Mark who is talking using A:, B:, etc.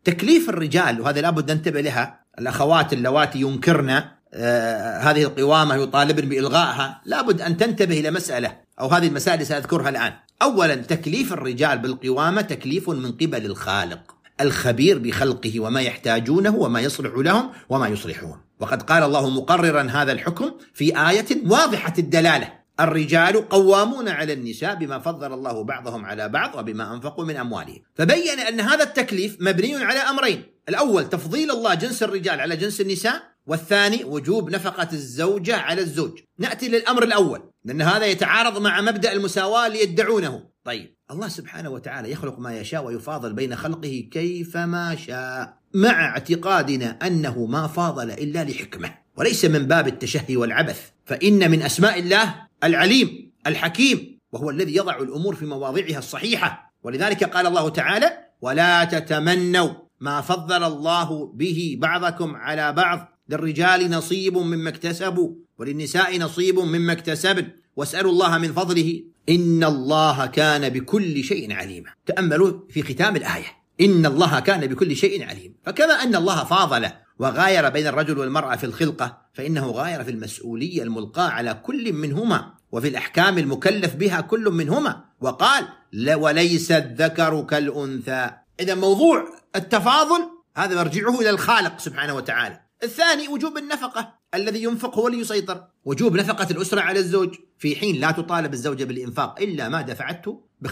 A: تكليف الرجال، وهذا لابد ننتبه لها، الأخوات اللواتي ينكرن هذه القوامة يطالبن بإلغائها، لابد أن تنتبه إلى مسألة، أو هذه المسائل سأذكرها الآن. أولا، تكليف الرجال بالقوامة تكليف من قبل الخالق الخبير بخلقه وما يحتاجونه وما يصلح لهم وما يصلحون. وقد قال الله مقررا هذا الحكم في آية واضحة الدلالة: الرجال قوامون على النساء بما فضل الله بعضهم على بعض وبما أنفقوا من أموالهم. فبين أن هذا التكليف مبني على أمرين: الأول تفضيل الله جنس الرجال على جنس النساء، والثاني وجوب نفقة الزوجة على الزوج. نأتي للأمر الأول لأن هذا يتعارض مع مبدأ المساواة ليدعونه. طيب، الله سبحانه وتعالى يخلق ما يشاء ويفاضل بين خلقه كيفما شاء، مع اعتقادنا أنه ما فاضل إلا لحكمة وليس من باب التشهي والعبث، فإن من أسماء الله العليم الحكيم، وهو الذي يضع الأمور في مواضعها الصحيحة. ولذلك قال الله تعالى: ولا تتمنوا ما فضل الله به بعضكم على بعض، للرجال نصيب مما اكتسبوا وللنساء نصيب مما اكتسبن واسألوا الله من فضله إن الله كان بكل شيء عليما. تأملوا في ختام الآية: إن الله كان بكل شيء عليم. فكما أن الله فاضل وغاير بين الرجل والمرأة في الخلقة، فإنه غاير في المسؤولية الملقاة على كل منهما وفي الأحكام المكلف بها كل منهما، وقال: وليس الذكر كالأنثى. إذا موضوع التفاضل هذا مرجعه إلى الخالق سبحانه وتعالى. الثاني وجوب النفقة، الذي ينفق هو اللي يسيطر، وجوب نفقة الأسرة على الزوج، في حين لا تطالب الزوجة بالإنفاق إلا ما دفعته